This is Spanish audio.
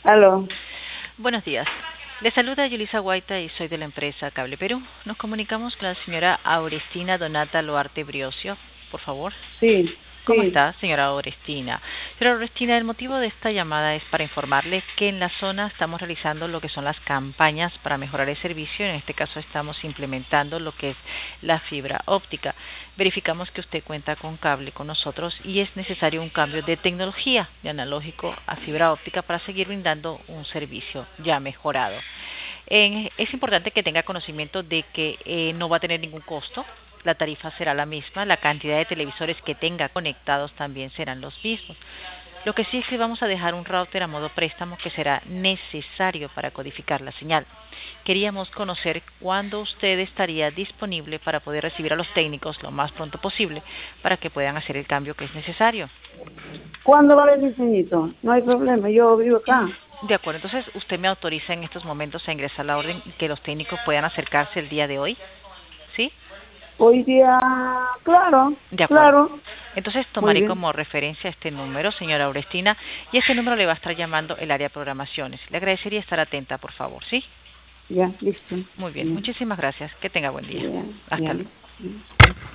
Aló. Buenos días. Le saluda Yulisa Guaita y soy de la empresa Cable Perú. Nos comunicamos con la señora Aurestina Donata Loarte Briosio, por favor. Sí, ¿Cómo sí. está, señora Aurestina? Señora Aurestina, el motivo de esta llamada es para informarle que en la zona estamos realizando lo que son las campañas para mejorar el servicio. En este caso estamos implementando lo que es la fibra óptica. Verificamos que usted cuenta con cable con nosotros y es necesario un cambio de tecnología de analógico a fibra óptica para seguir brindando un servicio ya mejorado. Es importante que tenga conocimiento de que no va a tener ningún costo. La tarifa será la misma, la cantidad de televisores que tenga conectados también serán los mismos. Lo que sí es que vamos a dejar un router a modo préstamo que será necesario para codificar la señal. Queríamos conocer cuándo usted estaría disponible para poder recibir a los técnicos lo más pronto posible para que puedan hacer el cambio que es necesario. ¿Cuándo va el diseñito? No hay problema, yo vivo acá. De acuerdo, entonces usted me autoriza en estos momentos a ingresar la orden y que los técnicos puedan acercarse el día de hoy, ¿sí? Hoy día, claro, De acuerdo. claro. Entonces Muy tomaré bien. como referencia este número, señora Aurestina, y este número le va a estar llamando el área de programaciones. Le agradecería estar atenta, por favor, ¿sí? Ya, listo. Muy bien, Bien, muchísimas gracias. Que tenga buen día. bien, Hasta luego. bien.